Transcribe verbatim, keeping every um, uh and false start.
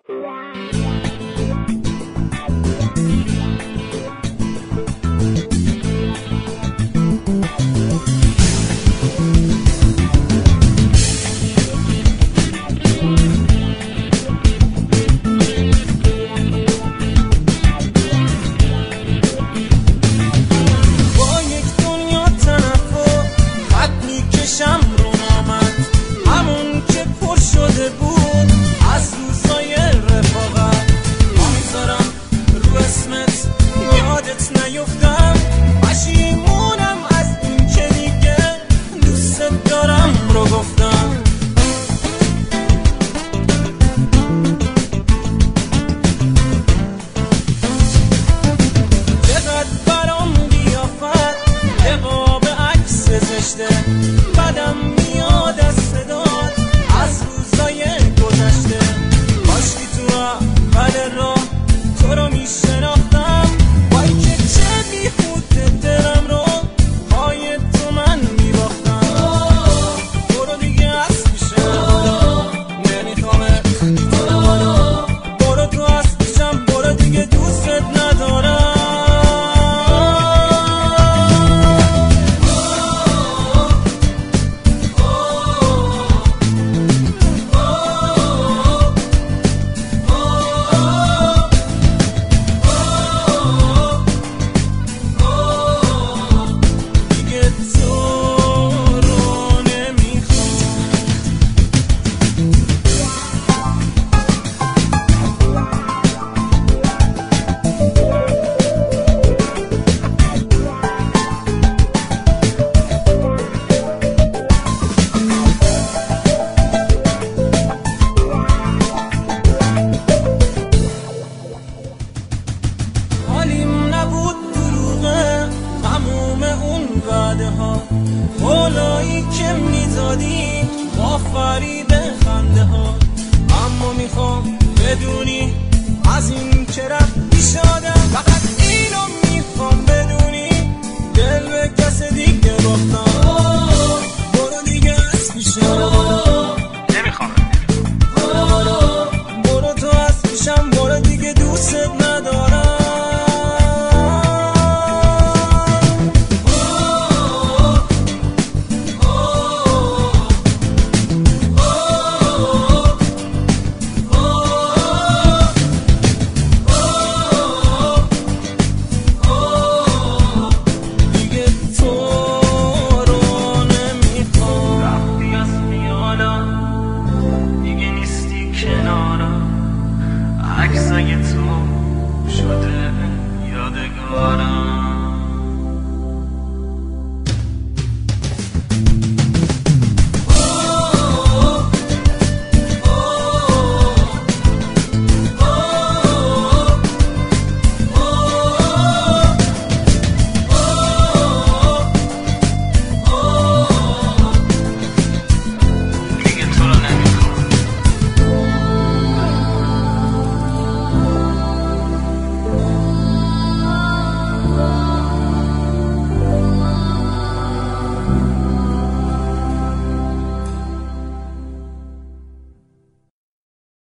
بدم میاد از صدات از روزای گذشته. کاشکی تو اول راه تو رو میشناختم، وای که چه بیخوده دلم رو پای تو من میباختم. برو دیگه از پیشم نمیخوامت، برو تو از پیشم، برو دیگه دوستت ندارم. حالیم نبود دروغه تموم اون وعده ها، قولایی که میدادی با فریب خنده ها. اما میخوام بدونی از این که رفتی شدم، فقط اینو میخوام بدونی دل به کس دیگه باختم. برو دیگه از پیشم نمیخوام، برو تو از پیشم، برو دیگه دوستت ندارم. عکسای تو شده یادگارم.